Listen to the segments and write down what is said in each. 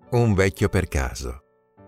Un vecchio per caso.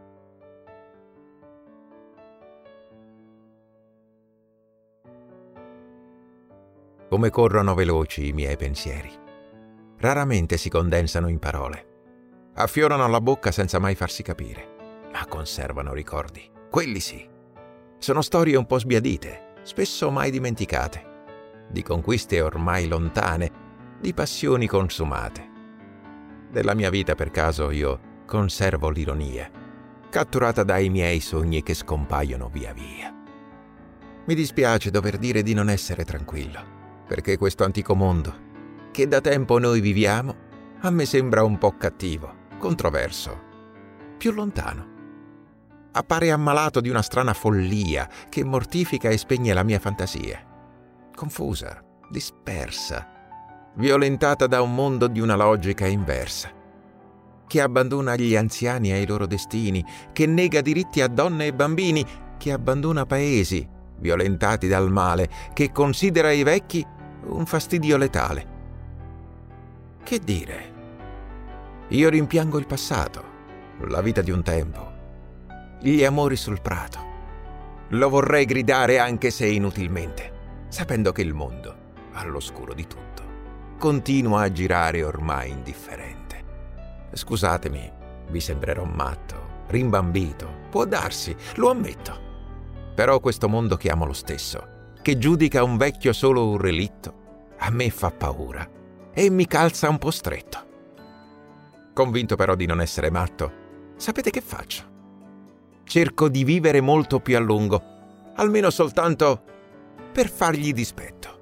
Come corrono veloci i miei pensieri. Raramente si condensano in parole. Affiorano alla bocca senza mai farsi capire, ma conservano ricordi. Quelli sì. Sono storie un po' sbiadite, spesso mai dimenticate, di conquiste ormai lontane, di passioni consumate. Della mia vita per caso io conservo l'ironia, catturata dai miei sogni che scompaiono via via. Mi dispiace dover dire di non essere tranquillo, perché questo antico mondo, che da tempo noi viviamo, a me sembra un po' cattivo, controverso, più lontano. Appare ammalato di una strana follia che mortifica e spegne la mia fantasia. Confusa, dispersa, violentata da un mondo di una logica inversa, che abbandona gli anziani ai loro destini, che nega diritti a donne e bambini, che abbandona paesi violentati dal male, che considera i vecchi un fastidio letale. Che dire? Io rimpiango il passato, la vita di un tempo, gli amori sul prato. Lo vorrei gridare anche se inutilmente, sapendo che il mondo, all'oscuro di tutto, continua a girare ormai indifferente. Scusatemi, vi sembrerò matto, rimbambito, può darsi, lo ammetto. Però questo mondo che amo lo stesso, che giudica un vecchio solo un relitto, a me fa paura e mi calza un po' stretto. Convinto però di non essere matto, sapete che faccio? Cerco di vivere molto più a lungo, almeno soltanto per fargli dispetto.